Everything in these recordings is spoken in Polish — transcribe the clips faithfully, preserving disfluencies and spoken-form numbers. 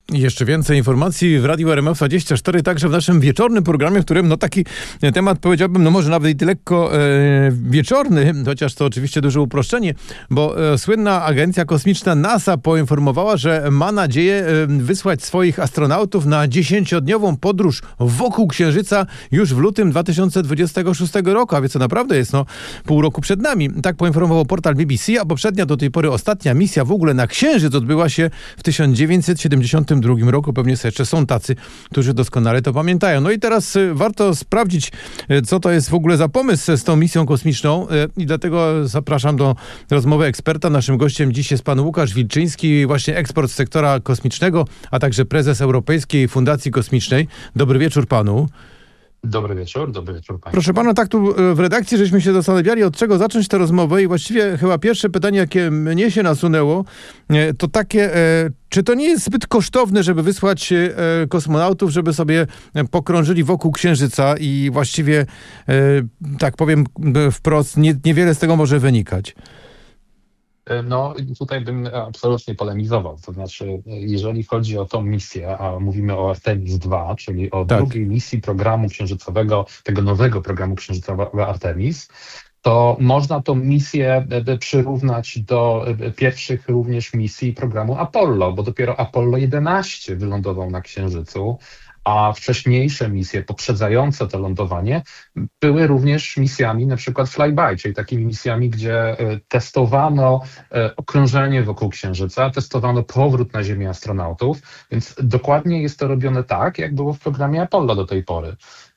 I jeszcze więcej informacji w Radiu R M F dwadzieścia cztery, także w naszym wieczornym programie, w którym no taki temat, powiedziałbym, no może nawet i lekko e, wieczorny, chociaż to oczywiście duże uproszczenie, bo e, słynna agencja kosmiczna NASA poinformowała, że ma nadzieję e, wysłać swoich astronautów na dziesięciodniową podróż wokół Księżyca już w lutym dwa tysiące dwudziestego szóstego roku, a więc to naprawdę jest no pół roku przed nami. Tak poinformował portal B B C, a poprzednia do tej pory ostatnia misja w ogóle na Księżyc odbyła się w tysiąc dziewięćset siedemdziesiątym drugim roku. Pewnie jeszcze są tacy, którzy doskonale to pamiętają. No i teraz y, warto sprawdzić, y, co to jest w ogóle za pomysł z tą misją kosmiczną y, i dlatego zapraszam do rozmowy eksperta. Naszym gościem dziś jest pan Łukasz Wilczyński, właśnie ekspert z sektora kosmicznego, a także prezes Europejskiej Fundacji Kosmicznej. Dobry wieczór panu. Dobry wieczór, dobry wieczór państwu. Proszę pana, tak tu w redakcji żeśmy się zastanawiali, od czego zacząć tę rozmowę i właściwie chyba pierwsze pytanie, jakie mnie się nasunęło, to takie, czy to nie jest zbyt kosztowne, żeby wysłać kosmonautów, żeby sobie pokrążyli wokół Księżyca i właściwie, tak powiem wprost, nie, niewiele z tego może wynikać? No tutaj bym absolutnie polemizował, to znaczy jeżeli chodzi o tą misję, a mówimy o Artemis dwa, czyli o tak. drugiej misji programu księżycowego, tego nowego programu księżycowego Artemis, to można tą misję przyrównać do pierwszych również misji programu Apollo, bo dopiero Apollo jedenaście wylądował na Księżycu, a wcześniejsze misje poprzedzające to lądowanie były również misjami na przykład flyby, czyli takimi misjami, gdzie testowano okrążenie wokół Księżyca, testowano powrót na Ziemię astronautów, więc dokładnie jest to robione tak, jak było w programie Apollo do tej pory.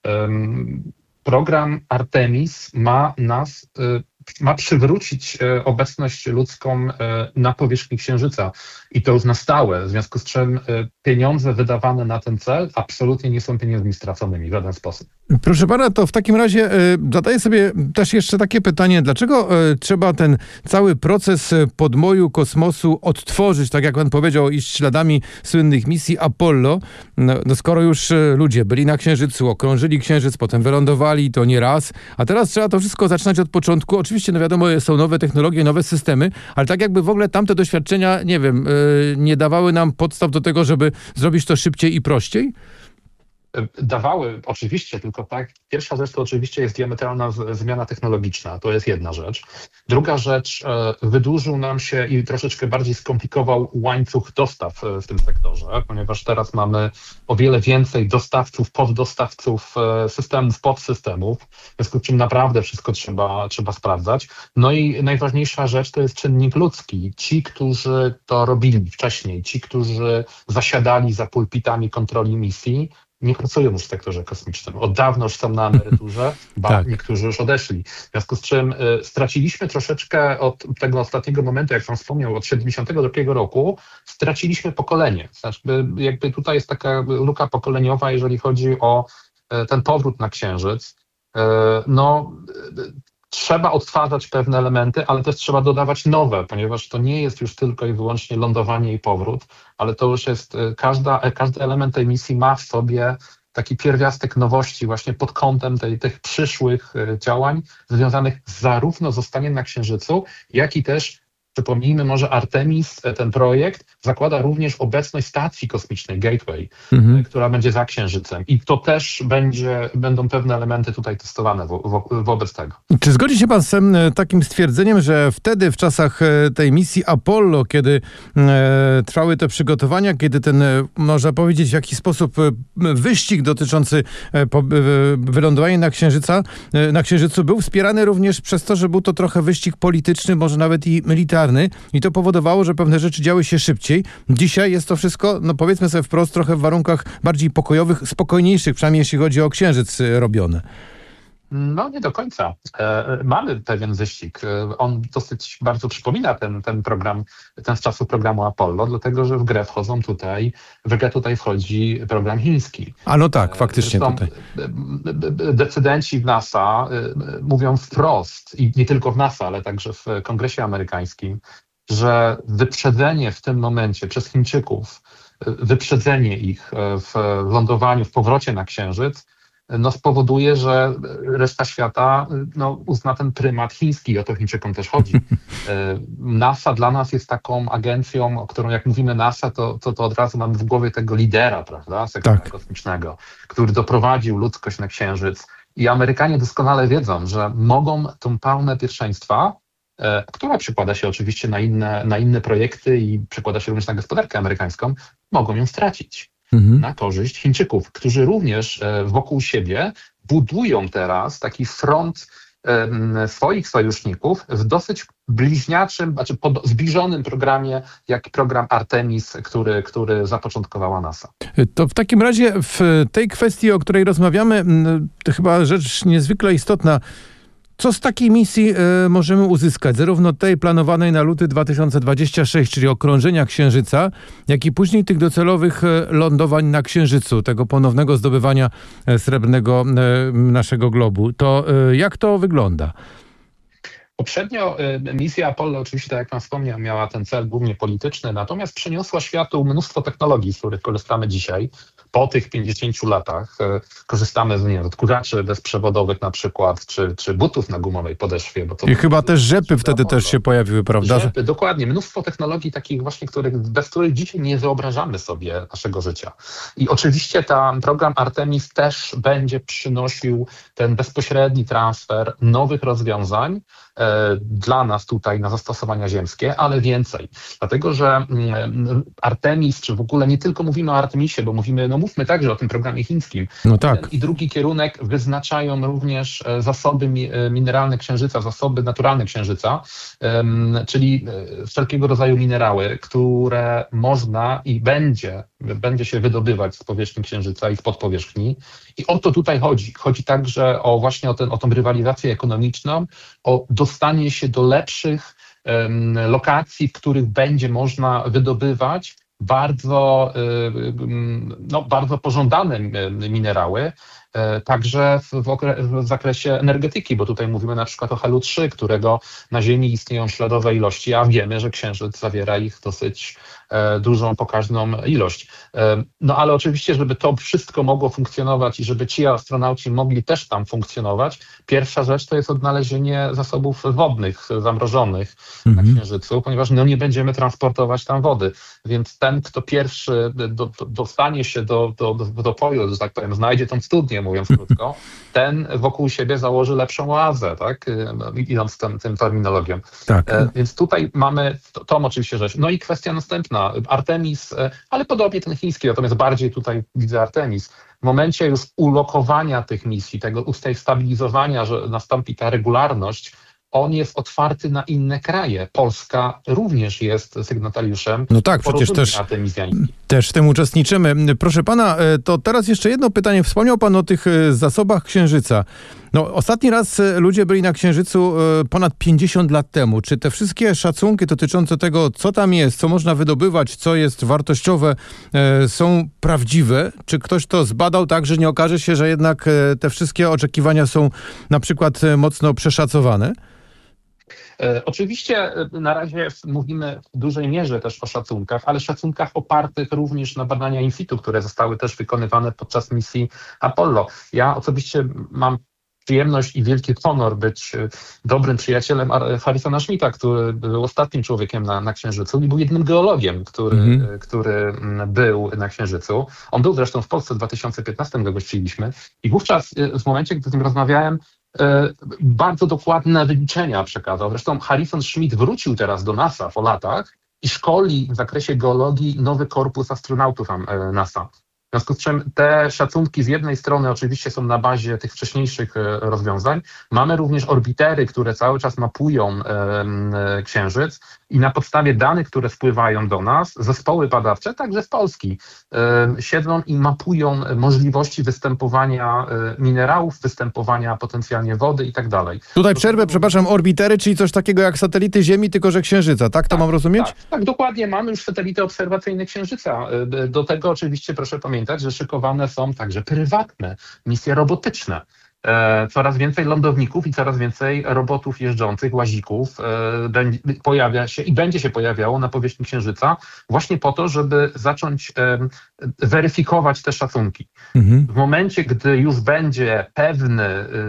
Program Artemis ma nas, ma przywrócić obecność ludzką na powierzchni Księżyca i to już na stałe, w związku z czym pieniądze wydawane na ten cel absolutnie nie są pieniędzmi straconymi w żaden sposób. Proszę pana, to w takim razie y, zadaję sobie też jeszcze takie pytanie, dlaczego y, trzeba ten cały proces podmoju kosmosu odtworzyć, tak jak pan powiedział, iść śladami słynnych misji Apollo, no, no skoro już y, ludzie byli na Księżycu, okrążyli Księżyc, potem wylądowali, to nie raz, a teraz trzeba to wszystko zaczynać od początku. Oczywiście, no wiadomo, są nowe technologie, nowe systemy, ale tak jakby w ogóle tamte doświadczenia, nie wiem, y, nie dawały nam podstaw do tego, żeby zrobić to szybciej i prościej? Dawały, oczywiście, tylko tak, pierwsza rzecz to oczywiście jest diametralna z, zmiana technologiczna, to jest jedna rzecz. Druga rzecz, e, wydłużył nam się i troszeczkę bardziej skomplikował łańcuch dostaw w tym sektorze, ponieważ teraz mamy o wiele więcej dostawców, poddostawców, e, systemów, podsystemów, w związku z czym naprawdę wszystko trzeba, trzeba sprawdzać. No i najważniejsza rzecz to jest czynnik ludzki. Ci, którzy to robili wcześniej, ci, którzy zasiadali za pulpitami kontroli misji, nie pracują już w sektorze kosmicznym. Od dawna już są na emeryturze, ba, tak. Niektórzy już odeszli. W związku z czym y, straciliśmy troszeczkę od tego ostatniego momentu, jak pan wspomniał, od siedemdziesiątego drugiego roku, straciliśmy pokolenie. Znaczy, jakby tutaj jest taka luka pokoleniowa, jeżeli chodzi o y, ten powrót na Księżyc. Y, no... Y, Trzeba odtwarzać pewne elementy, ale też trzeba dodawać nowe, ponieważ to nie jest już tylko i wyłącznie lądowanie i powrót, ale to już jest, każda, każdy element tej misji ma w sobie taki pierwiastek nowości właśnie pod kątem tej, tych przyszłych działań związanych zarówno z zostaniem na Księżycu, jak i też, przypomnijmy może, Artemis, ten projekt, zakłada również obecność stacji kosmicznej Gateway, mhm. która będzie za Księżycem. I to też będzie, będą pewne elementy tutaj testowane wo, wo, wobec tego. Czy zgodzi się pan z takim stwierdzeniem, że wtedy w czasach tej misji Apollo, kiedy e, trwały te przygotowania, kiedy ten, można powiedzieć, w jakiś sposób wyścig dotyczący e, po, e, wylądowania na, Księżyca, e, na Księżycu był wspierany również przez to, że był to trochę wyścig polityczny, może nawet i militarny, i to powodowało, że pewne rzeczy działy się szybciej. Dzisiaj jest to wszystko, no powiedzmy sobie wprost, trochę w warunkach bardziej pokojowych, spokojniejszych, przynajmniej jeśli chodzi o Księżyc, robione. No nie do końca. E, mamy pewien wyścig. E, on dosyć bardzo przypomina ten, ten program, ten z czasów programu Apollo, dlatego że w grę wchodzą tutaj, w grę tutaj wchodzi program chiński. A no tak, faktycznie Zresztą tutaj. Decydenci w NASA e, mówią wprost, i nie tylko w NASA, ale także w Kongresie Amerykańskim, że wyprzedzenie w tym momencie przez Chińczyków, wyprzedzenie ich w lądowaniu, w powrocie na Księżyc no, spowoduje, że reszta świata no, uzna ten prymat chiński i o to Chińczykom też chodzi. NASA dla nas jest taką agencją, o którą jak mówimy NASA, to, to, to od razu mamy w głowie tego lidera, prawda, sektora tak. kosmicznego, który doprowadził ludzkość na Księżyc. I Amerykanie doskonale wiedzą, że mogą tą palmę pierwszeństwa, e, która przekłada się oczywiście na inne, na inne projekty i przekłada się również na gospodarkę amerykańską, mogą ją stracić mhm. na korzyść Chińczyków, którzy również e, wokół siebie budują teraz taki front e, swoich sojuszników w dosyć bliźniaczym, znaczy pod zbliżonym programie, jak program Artemis, który, który zapoczątkowała NASA. To w takim razie w tej kwestii, o której rozmawiamy, to chyba rzecz niezwykle istotna. Co z takiej misji y, możemy uzyskać? Zarówno tej planowanej na luty dwa tysiące dwudziesty szósty, czyli okrążenia Księżyca, jak i później tych docelowych lądowań na Księżycu, tego ponownego zdobywania srebrnego y, naszego globu. To y, jak to wygląda? Poprzednio misja Apollo, oczywiście, tak jak pan wspomniał, miała ten cel głównie polityczny, natomiast przyniosła światu mnóstwo technologii, z których korzystamy dzisiaj. Po tych pięćdziesięciu latach korzystamy z nie, odkurzaczy bezprzewodowych na przykład, czy, czy butów na gumowej podeszwie. Bo to I chyba też rzepy wtedy też się pojawiły, prawda? Rzepy, dokładnie. Mnóstwo technologii takich właśnie, których, bez których dzisiaj nie wyobrażamy sobie naszego życia. I oczywiście ten program Artemis też będzie przynosił ten bezpośredni transfer nowych rozwiązań dla nas tutaj na zastosowania ziemskie, ale więcej. Dlatego, że Artemis, czy w ogóle nie tylko mówimy o Artemisie, bo mówimy, no mówmy także o tym programie chińskim. No tak. I drugi kierunek wyznaczają również zasoby mineralne Księżyca, zasoby naturalne Księżyca, czyli wszelkiego rodzaju minerały, które można i będzie, będzie się wydobywać z powierzchni Księżyca i spod powierzchni. I o to tutaj chodzi. Chodzi także o właśnie o, ten, o tą rywalizację ekonomiczną, o dostanie się do lepszych um, lokacji, w których będzie można wydobywać bardzo, um, no, bardzo pożądane minerały, także w, w zakresie energetyki, bo tutaj mówimy na przykład o helu trzy, którego na Ziemi istnieją śladowe ilości, a wiemy, że Księżyc zawiera ich dosyć e, dużą, pokaźną ilość. E, no ale oczywiście, żeby to wszystko mogło funkcjonować i żeby ci astronauci mogli też tam funkcjonować, pierwsza rzecz to jest odnalezienie zasobów wodnych, zamrożonych mhm. na Księżycu, ponieważ no, nie będziemy transportować tam wody, więc ten, kto pierwszy do, do, dostanie się do, do, do, do poju, że tak powiem, znajdzie tą studnię, mówiąc krótko, ten wokół siebie założy lepszą oazę, tak? Idąc tym, tym terminologią. Tak. E, więc tutaj mamy to, tą oczywiście rzecz. No i kwestia następna, Artemis, e, ale podobnie ten chiński, natomiast bardziej tutaj widzę Artemis. W momencie już ulokowania tych misji, tego ustabilizowania, że nastąpi ta regularność, on jest otwarty na inne kraje. Polska również jest sygnatariuszem. No tak, przecież też, też w tym uczestniczymy. Proszę pana, to teraz jeszcze jedno pytanie. Wspomniał pan o tych zasobach Księżyca. No, ostatni raz ludzie byli na Księżycu ponad pięćdziesiąt lat temu. Czy te wszystkie szacunki dotyczące tego, co tam jest, co można wydobywać, co jest wartościowe, są prawdziwe? Czy ktoś to zbadał tak, że nie okaże się, że jednak te wszystkie oczekiwania są na przykład mocno przeszacowane? Oczywiście na razie mówimy w dużej mierze też o szacunkach, ale szacunkach opartych również na badania in situ, które zostały też wykonywane podczas misji Apollo. Ja osobiście mam przyjemność i wielki honor być dobrym przyjacielem Harrisona Schmidta, który był ostatnim człowiekiem na, na Księżycu i był jednym geologiem, który, mhm. który był na Księżycu. On był zresztą w Polsce w dwa tysiące piętnastym, go gościliśmy i wówczas w momencie, gdy z nim rozmawiałem, bardzo dokładne wyliczenia przekazał. Zresztą Harrison Schmitt wrócił teraz do NASA po latach i szkoli w zakresie geologii nowy korpus astronautów NASA. W związku z czym te szacunki z jednej strony oczywiście są na bazie tych wcześniejszych rozwiązań. Mamy również orbitery, które cały czas mapują Księżyc i na podstawie danych, które spływają do nas, zespoły badawcze, także z Polski, siedzą i mapują możliwości występowania minerałów, występowania potencjalnie wody i tak dalej. Tutaj przerwę, przepraszam, orbitery, czyli coś takiego jak satelity Ziemi, tylko że Księżyca, tak? To tak, mam rozumieć? Tak, tak, dokładnie. Mamy już satelity obserwacyjne Księżyca. Do tego oczywiście proszę pamiętać, że szykowane są także prywatne misje robotyczne. Coraz więcej lądowników i coraz więcej robotów jeżdżących, łazików pojawia się i będzie się pojawiało na powierzchni Księżyca właśnie po to, żeby zacząć weryfikować te szacunki. Mhm. W momencie, gdy już będzie pewny,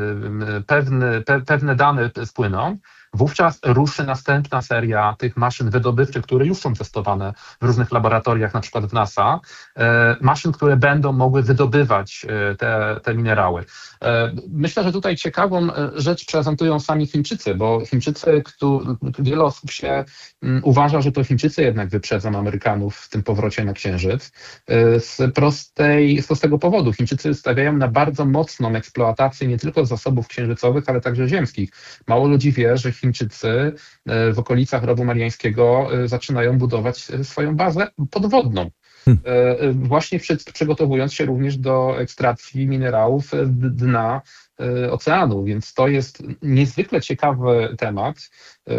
pewny, pe, pewne dane spłyną, wówczas ruszy następna seria tych maszyn wydobywczych, które już są testowane w różnych laboratoriach, na przykład w NASA, maszyn, które będą mogły wydobywać te, te minerały. Myślę, że tutaj ciekawą rzecz prezentują sami Chińczycy, bo Chińczycy, wiele osób się uważa, że to Chińczycy jednak wyprzedzą Amerykanów w tym powrocie na Księżyc z prostej, z prostego powodu. Chińczycy stawiają na bardzo mocną eksploatację nie tylko zasobów księżycowych, ale także ziemskich. Mało ludzi wie, że Chińczycy w okolicach Rowu Mariańskiego zaczynają budować swoją bazę podwodną. Hmm. Właśnie przed, przygotowując się również do ekstrakcji minerałów dna oceanu, więc to jest niezwykle ciekawy temat,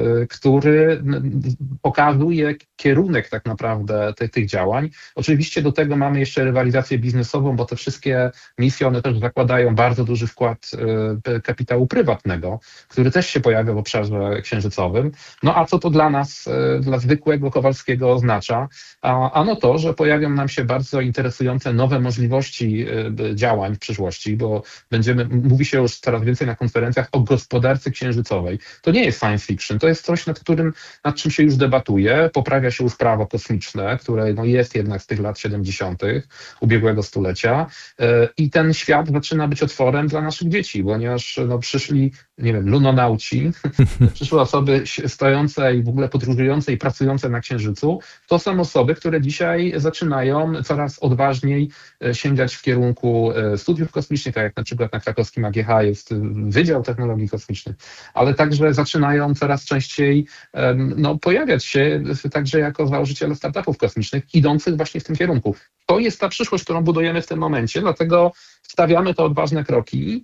który pokazuje kierunek tak naprawdę tych, tych działań. Oczywiście do tego mamy jeszcze rywalizację biznesową, bo te wszystkie misje, one też zakładają bardzo duży wkład kapitału prywatnego, który też się pojawia w obszarze księżycowym. No a co to dla nas, dla zwykłego Kowalskiego oznacza? A, ano to, że pojawią nam się bardzo interesujące nowe możliwości działań w przyszłości, bo będziemy, mówi się już coraz więcej na konferencjach o gospodarce księżycowej. To nie jest science fiction, to jest coś, nad którym, nad czym się już debatuje. Poprawia się już prawo kosmiczne, które no, jest jednak z tych lat siedemdziesiątych ubiegłego stulecia i ten świat zaczyna być otworem dla naszych dzieci, ponieważ no, przyszli, nie wiem, lunonauci, przyszły osoby stojące i w ogóle podróżujące i pracujące na Księżycu. To są osoby, które dzisiaj zaczynają coraz odważniej sięgać w kierunku studiów kosmicznych, tak jak na przykład na krakowskim A G H jest Wydział Technologii Kosmicznych, ale także zaczynają coraz częściej no, pojawiać się także jako założyciele startupów kosmicznych, idących właśnie w tym kierunku. To jest ta przyszłość, którą budujemy w tym momencie, dlatego stawiamy te odważne kroki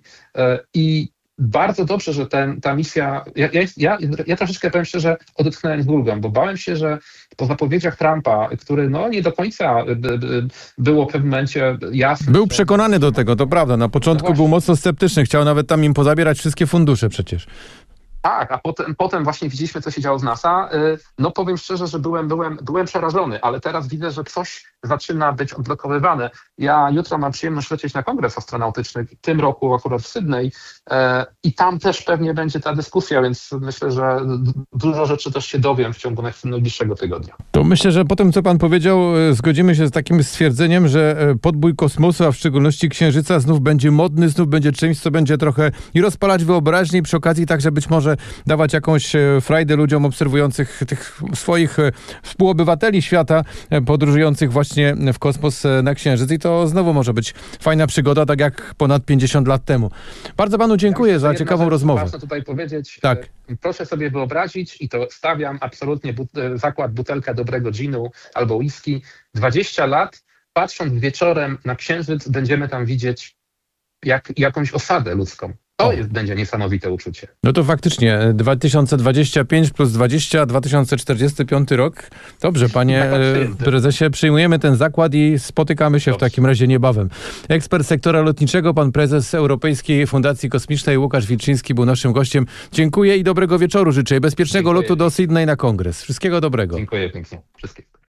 i bardzo dobrze, że ten, ta misja, ja, ja, ja troszeczkę powiem szczerze, odetchnąłem z ulgą, bo bałem się, że po zapowiedziach Trumpa, który no nie do końca by, by było w pewnym momencie jasne. Był przekonany do tego, to prawda, na początku no był mocno sceptyczny, chciał nawet tam im pozabierać wszystkie fundusze przecież. Tak, a potem, potem właśnie widzieliśmy, co się działo z NASA. No powiem szczerze, że byłem, byłem, byłem przerażony, ale teraz widzę, że coś zaczyna być odblokowywane. Ja jutro mam przyjemność lecieć na kongres astronautyczny, w tym roku akurat w Sydney i tam też pewnie będzie ta dyskusja, więc myślę, że dużo rzeczy też się dowiem w ciągu najbliższego tygodnia. To myślę, że po tym, co pan powiedział, zgodzimy się z takim stwierdzeniem, że podbój kosmosu, a w szczególności Księżyca znów będzie modny, znów będzie czymś, co będzie trochę i rozpalać wyobraźnię i przy okazji także być może dawać jakąś frajdę ludziom obserwujących tych swoich współobywateli świata, podróżujących właśnie w kosmos na Księżyc i to znowu może być fajna przygoda, tak jak ponad pięćdziesiąt lat temu. Bardzo panu dziękuję ja myślę, za ciekawą rozmowę. Ważne tutaj powiedzieć, tak. Proszę sobie wyobrazić i to stawiam absolutnie but- zakład butelka dobrego ginu albo whisky. dwadzieścia lat, patrząc wieczorem na Księżyc, będziemy tam widzieć jak, jakąś osadę ludzką. To jest, będzie niesamowite uczucie. No to faktycznie dwa tysiące dwudziesty piąty plus dwadzieścia, dwa tysiące czterdziesty piąty rok. Dobrze, panie prezesie, przyjmujemy ten zakład i spotykamy się Dobrze. w takim razie niebawem. Ekspert sektora lotniczego, pan prezes Europejskiej Fundacji Kosmicznej Łukasz Wilczyński był naszym gościem. Dziękuję i dobrego wieczoru życzę. Bezpiecznego Dziękuję. lotu do Sydney na kongres. Wszystkiego dobrego. Dziękuję pięknie. Wszystkiego.